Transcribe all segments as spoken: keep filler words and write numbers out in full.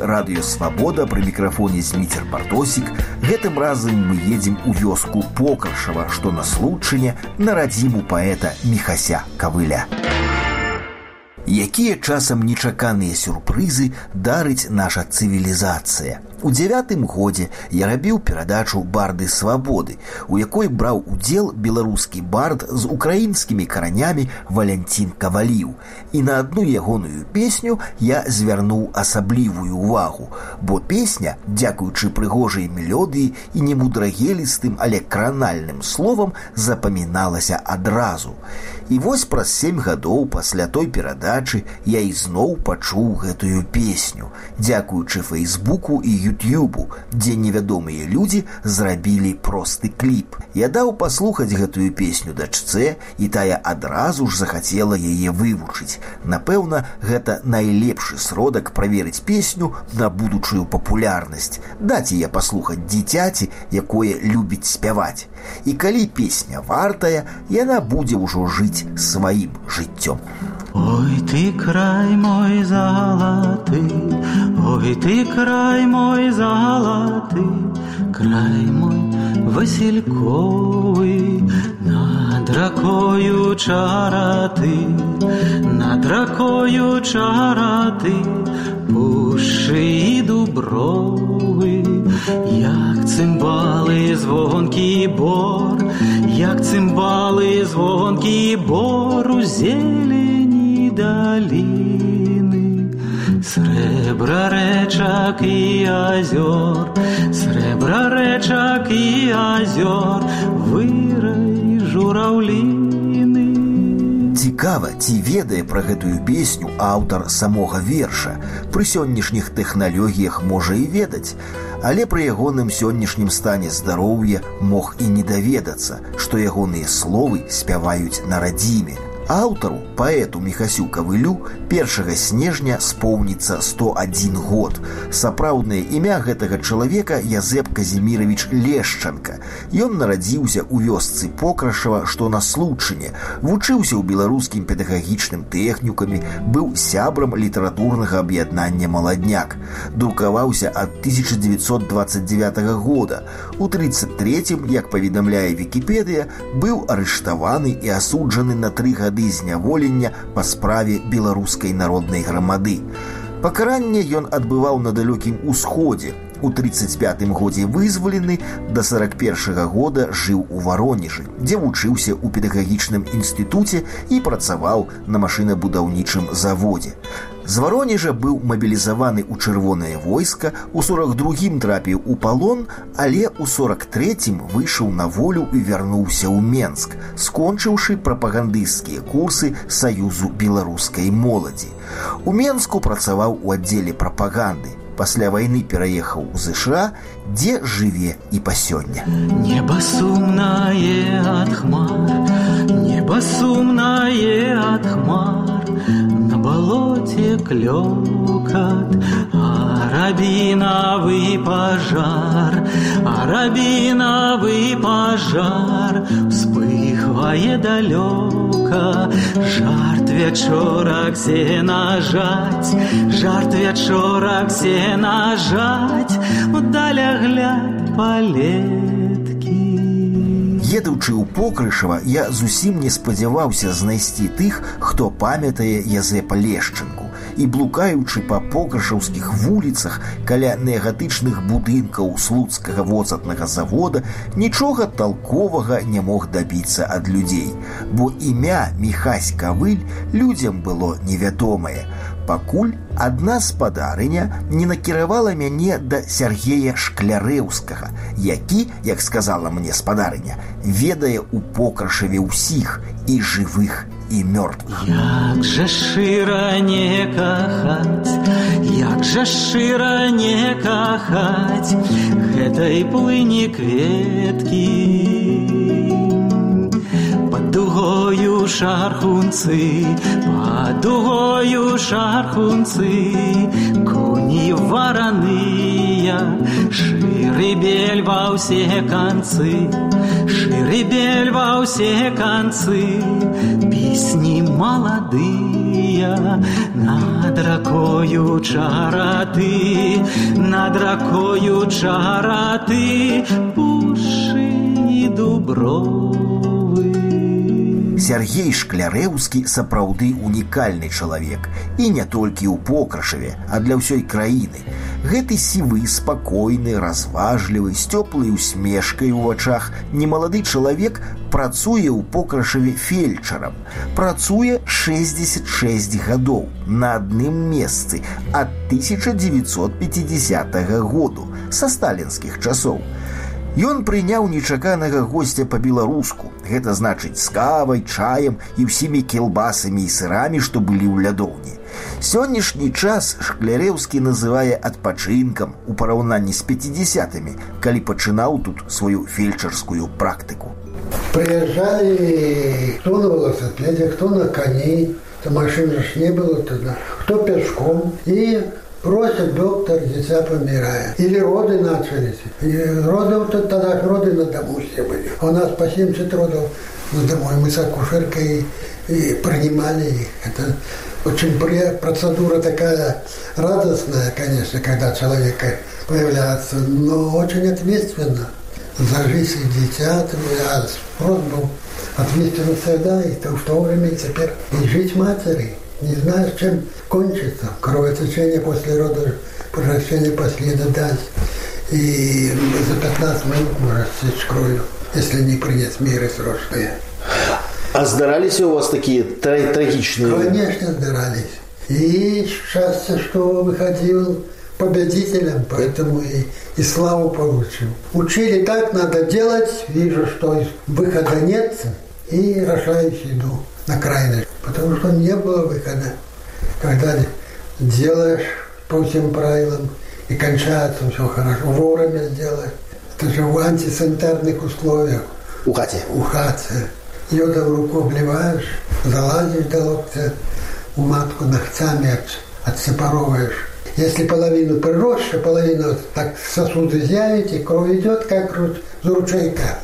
радыё «Свабода», пры мікрафоне Зміцер Бартосік. Гэтым разам мы едзем у вёску Покрашава, што на Случчыне, на радзіму паэта Міхася Кавыля. Якія часам нечаканыя сюрпрызы дарыць наша цывілізацыя. У дзявятым годзе я рабіў перадачу «Барды свабоды», у якой браў удзел беларускі бард з украінскімі каранямі Валянцін Каваліў. І на адну ягоную песню я звярнуў асаблівую увагу, бо песня, дзякуючы прыгожай мелодыі і немудрагелістым, але кранальным словам, запаміналася адразу. І вось праз сем гадоў пасля той перадачы я ізноў пачуў гэтую песню, дзякуючы Фейсбуку і Ютьюбу, дзе невядомыя людзі зрабілі просты кліп. Я даў паслухаць гэтую песню дачцэ, і тая адразу ж захацела яе вывучыць. Напэўна, гэта найлепшы сродак праверыць песню на будучую папулярнасць. Даць яе паслухаць дзіцяці, якое любіць спяваць. І калі песня вартая, яна будзе ўжо жыць сваім жыццём. Ой, ты край мой залаты, ой, ты край мой залаты, край мой васильковый, над ракою чараты, над ракою чараты, пушчы і дубровы, як цимбалы звонкі бор, як цимбалы звонкі бор у зелені долины. Сребра речак і азёр, сребра речак і азёр, вырай жураўліны. Цікава, ці ведае пра гэтую песню аўтар самога верша. Пры сённяшніх тэхналогіях можа і ведаць, але пры ягоным сённяшнім стане здароўя мог і не даведацца, што ягоныя словы спяваюць на радзіме. Аўтару, паэту Міхасю Кавылю, першага снежня споўніцца сто адзін год. Сапраўднае імя гэтага чалавека Язэп Казіміравіч Лешчанка. Ён нарадзіўся ў вёсцы Покрашава, што на Случчыне, вучыўся ў беларускім педагагічным тэхнікуме, быў сябрам літаратурнага аб'яднання «Маладняк». Друкаваўся ад тысяча дзевяцьсот дваццаць дзевятага года. У трыццаць трэцім, як паведамляе Вікіпедыя, быў арыштаваны і асуджаны на тры гады зняволення па справе беларускай народнай грамады. Пакаранне ён адбываў на далёкім усходзе. У трыццаць пятым годзе вызвалены, да сорок першага года жыў у Варонежы, дзе вучыўся ў педагагічным інстытуце і працаваў на машынабудаўнічым заводзе. З Варонежа быў мабілізаваны ў чырвонае войска, у сорок другім трапіў у палон, але ў сорок трэцім выйшаў на волю і вярнуўся ў Менск, скончыўшы прапагандысцкія курсы Саюзу беларускай моладзі. У Менску працаваў у аддзеле прапаганды. Пасля вайны пераехаў у ЗША, дзе жыве і па сёння. Неба сумнае ад хмар, неба сумнае ад хмар, на балоце клёкат, а рабінавы пажар, а рабінавы пажар вспыхвае далёка. Жарт вячорак сена жаць, жарт вячорак сена жаць, удаля гляд палеткі. Едучы ў Покрашава, я зусім не спадзяваўся знайсці тых, хто памятае Язэпа Лешчанку. І блукаючы па покрашаўскіх вуліцах каля неагатычных будынкаў слуцкага воцатнага завода, нічога талковага не мог дабіцца ад людзей, бо імя Міхась Кавыль людзям было невядомае, пакуль адна спадарыня не накіравала мяне да Сяргея Шклярэўскага, які, як сказала мне спадарыня, ведае ў Покрашаве ўсіх, і жывых, і мёртвых. Як жа шчыра не кахаць, як жа шчыра не кахаць гэтай плыні кветкі. Пад дугою шархунцы, пад дугою шархунцы, коні песни вороные, шырыбель во все концы, шырыбель во все концы, песни молодые, над ракою чараты, над ракою чараты, пуши и дубровы. Сергей Шклярэўскі сапраўды унікальны чалавек, і не толькі ў Покрашаве, а для ўсёй краіны. Гэты сівы, спакойны, разважлівы, з цёплай усмешкай у вачах немалады чалавек працуе ў Покрашаве фельчарам. Працуе шэсцьдзесят шэсць гадоў на адным месцы ад тысяча дзевяцьсот пяцідзясятага году, са сталінскіх часоў. Ён прыняў нечаканага госця па-беларуску. Гэта значыць з кавай, чаем і ўсімі кілбасамі і сырамі, што былі ў лядоўні. Сённяшні час Шклярэўскі называе адпачынкам у параўнанні з пяцідзясятымі, калі пачынаў тут сваю фельчарскую практыку. Приезжали кто на велосипеде, кто на коне, то машины ж не было тогда, кто пешком, и просит доктор, дитя помирает. Или роды начались. И роды, тогда роды на дому все были. А у нас по семьдесят родов на дому. И мы с акушеркой и принимали их. Это очень процедура такая радостная, конечно, когда человек появляется, но очень ответственно за жизнь дитя. А спрос был ответственен всегда, и в то время, и теперь. И жить матери. Не знаешь, чем кончится. Кровотечение после родов, превращение последа даст. И за пятнадцать минут может стечь кровью, если не принять меры срочные. А здарались у вас такие трагичные? Конечно, здарались. И счастье, что выходил победителем, поэтому и, и славу получил. Учили, как надо делать, вижу, что выхода нет, и рожаюсь иду на крайность. Потому что не было выхода. Когда делаешь по всем правилам и кончается все хорошо, вовремя сделаешь. Это же в антисанитарных условиях. У хате? У хате. Йодом руку обливаешь, залазишь до локтя, у матку ногтями от, отсепаровываешь. Если половину приросши, половину так сосуды зявите, кровь идет, как с ручейка.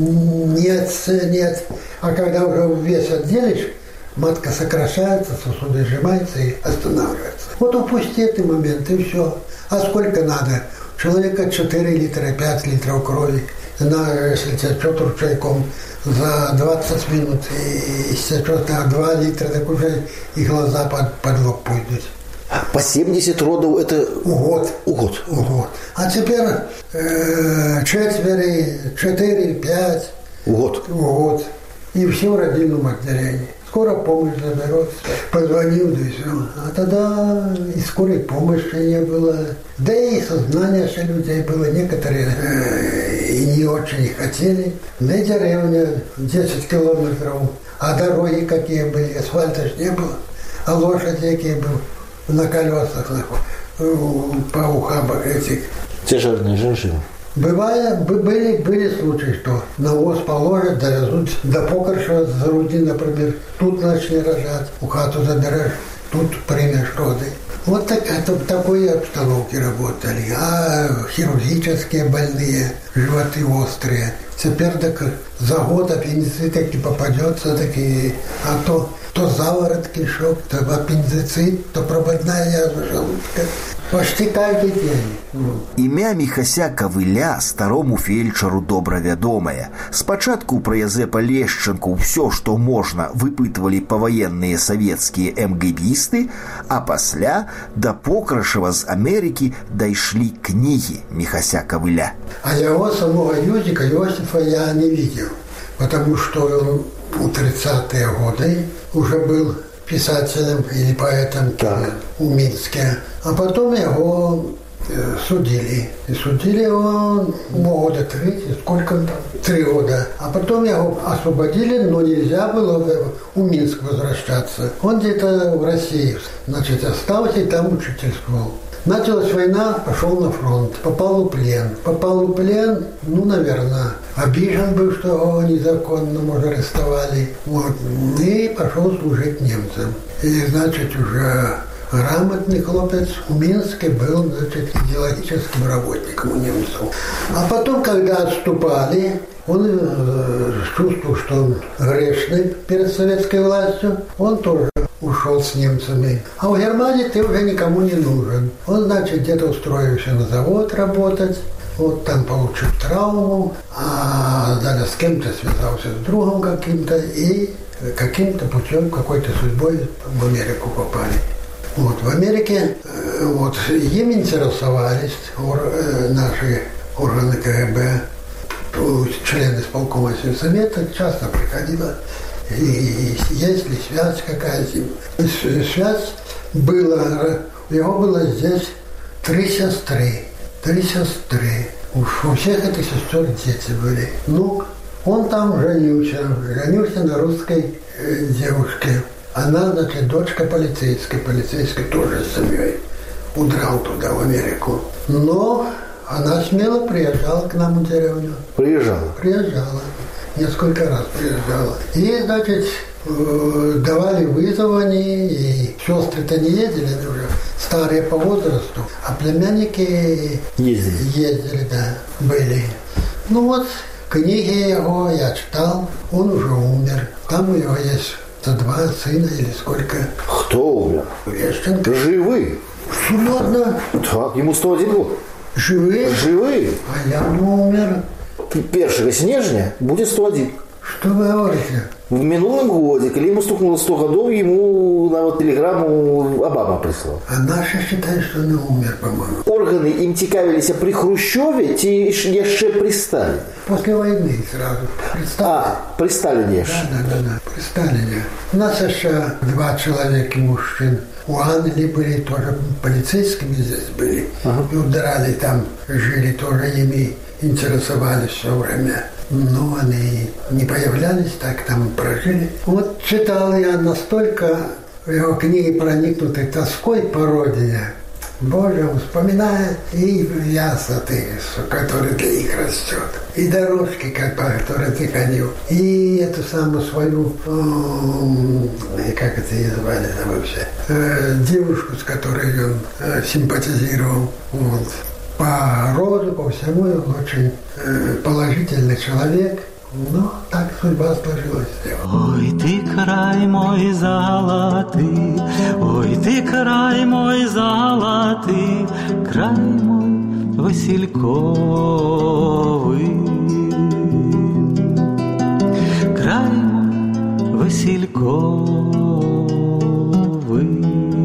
Нет, нет. А когда уже вес отделишь, матка сокращается, сосуды сжимаются и останавливаются. Вот упусти эти моменты, и все. А сколько надо? У человека четыре литра, пять литров крови. На, если течет ручейком за двадцать минут, и течет на два литра, так уже и глаза под, под лоб пойдут. По семьдесят родов это... Угод. Угод. Угод. А теперь э, четыре, четыре, пять. Угод. Угод. И все в родильном отделении. Скоро помощь заберут. Позвонил, да и все. А тогда и скорой помощи не было. Да и сознание же людей было. Некоторые э, и не очень хотели. На деревне десять километров. А дороги какие были. Асфальта же не было. А лошади какие были. На колесах, по ухабах этих. Тяжелые женщины. Бывает, были, были случаи, что на воз положат, довезут до Покрашева, за руки, например. Тут начали рожать, у хату заберешь, тут примешь роды. Вот так, это, в такой обстановке работали. А хирургические больные, животы острые. Теперь так за год аппендицит таки попадется, таки, а то, то заворот кишок, то аппендицит, то прободная язва желудка. Почти каждый день. Імя Міхася Кавыля старому фельчару добра вядомае. Спачатку пра Язэпа Лешчанку ўсё, што можна, выпытвалі паваенныя савецкія эмгэбісты, а пасля да Покрашева з Амерыкі дайшлі кнігі Міхася Кавыля. А его самого Юдика, Иосифа, я не видел, потому что он в тридцатые годы уже был писателем или поэтом да. в Минске. А потом его э, судили. И судили его года три, сколько там? Три года. А потом его освободили, но нельзя было в Минск возвращаться. Он где-то в России, значит, остался и там учительствовал. Началась война, пошел на фронт, попал в плен. Попал в плен, ну, наверное, обижен был, что его незаконно, может, арестовали. Вот. И пошел служить немцам. И, значит, уже грамотный хлопец. В Минске был, значит, идеологическим работником у немцев. А потом, когда отступали, он э, чувствовал, что он грешный перед советской властью. Он тоже ушел с немцами. А в Германии ты уже никому не нужен. Он, значит, где-то устроился на завод работать. Вот там получил травму, а далее с кем-то связался с другом каким-то и каким-то путем, какой-то судьбой в Америку попали. Вот в Америке вот им интересовались наши органы КГБ, члены исполкома Сельсовета часто приходила, и есть ли связь какая-то. Связь была, у него было здесь три сестры. Три сестры. Уж у всех этих сестер дети были. Ну, он там женился. Женился на русской э, девушке. Она, значит, дочка полицейской. Полицейской тоже с семьей. Удрал туда, в Америку. Но она смело приезжала к нам в деревню. Приезжала? Приезжала. Несколько раз приезжала. И, значит, э, давали вызов они. И сестры-то не ездили уже. Старые по возрасту, а племянники ездили, ездили, да, были. Ну вот, книги его я читал, он уже умер. Там у него есть два сына или сколько. Кто умер? Лещенко. Живы? Серьезно? Так, ему сто один год. Живы? Живы. А я не умер. Первого снежня будет сто один. Что вы говорите? В минулом году, когда ему стукнуло сто годов, ему на вот телеграмму Обама прислал. А наши считают, что он умер, по-моему. Органы им цікавилися при Хрущеве, ті ще при Сталине? После войны сразу. При Сталине. А, при Сталине. Да, да, да, да, при Сталине. У нас еще два человека мужчин. У Англии были тоже полицейскими здесь были. Ага. И удрали там, жили тоже ими, интересовались все время. Но они не появлялись, так там прожили. Вот читал я настолько его книги, проникнутой тоской по родине. Боже, вспоминая и ясоты, которые для них растет, и дорожки, как по которой ты ходил, и эту самую свою, э, как это ее звали, вообще, э, девушку, с которой он э, симпатизировал. Вот. По роду, по всему, он очень э, положительный человек. Но так судьба сложилась. Ой, ты край мой золотый, ой, ты край мой золотый, край мой васильковый, край мой васильковый.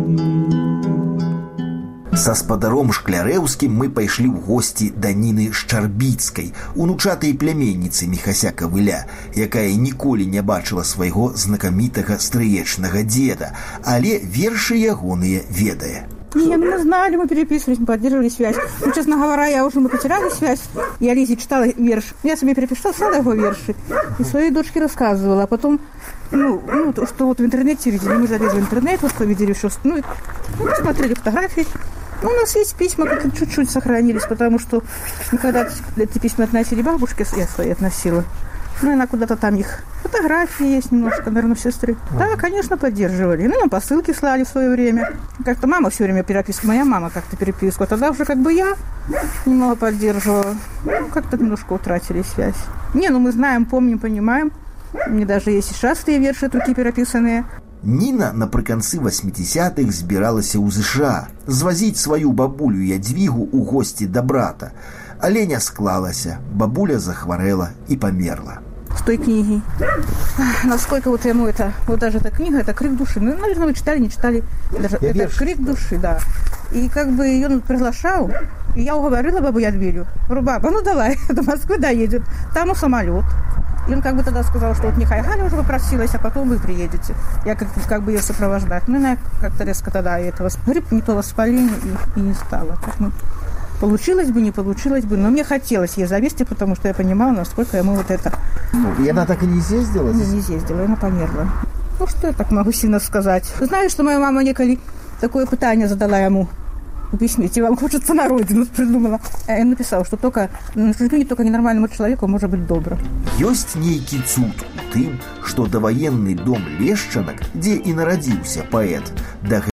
Са спадаром Шклярэўскім мы пайшлі ў госці да Ніны Шчарбіцкай, унучатай пляменніцы Міхася Кавыля, якая ніколі не бачыла свайго знакамітага стрыечнага дзеда, але вершы ягоныя ведае. Не, ну мы знали, мы переписывались, мы поддерживали связь. Ну, честно говоря, я уже мы потеряли связь. Я Лизе читала верш. Я себе переписала его верши и своей дочке рассказывала. А потом, ну, ну, что вот в интернете видели, мы залезли в интернет, вот увидели, что, ну, ну, смотрели фотографии. Ну, у нас есть письма, как чуть-чуть сохранились, потому что мы когда эти письма относили бабушке, я свои относила. Ну, она куда-то там их фотографии есть немножко, наверное, сестры. Да, конечно, поддерживали. Ну, нам посылки слали в свое время. Как-то мама все время переписку, моя мама как-то переписку. А тогда уже как бы я немного поддерживала. Ну, как-то немножко утратили связь. Не, ну мы знаем, помним, понимаем. У меня даже есть и шастые верши, руки переписанные. Ніна напрыканцы васьмідзясятых збіралася ў ЗША звазіць сваю бабулю Ядвігу ў госці да брата. Але не склалася, бабуля захварэла и померла. С той книги. Насколько вот ему это, вот даже эта книга, это крик души. Ну, наверное, вы читали, не читали. Даже это верш. Крик души, да. И как бы ее он приглашал, и я уговорила бабу Ядвилю. Говорю, баба, ну давай, до Москвы доедет, там у самолет. И он как бы тогда сказал, что вот Михай Галя уже попросилась, а потом вы приедете. Я как, как бы ее сопровождать. Ну, она как-то резко тогда этого грипп, не то воспаление, и, и не стало. Так, ну, получилось бы, не получилось бы, но мне хотелось ей завести, потому что я понимала, насколько ему вот это... И она так и не съездила? Не, не съездила, она померла. Ну, что я так могу сильно сказать? Знаешь, что моя мама неколи такое пытание задала ему в письме, тебе вам хочется на родину, придумала. Я написала, что только, не только ненормальному человеку может быть добро. Ёсць нейкі цуд у тым, што даваенны дом Лешчанак, дзе і нарадзіўся паэт, да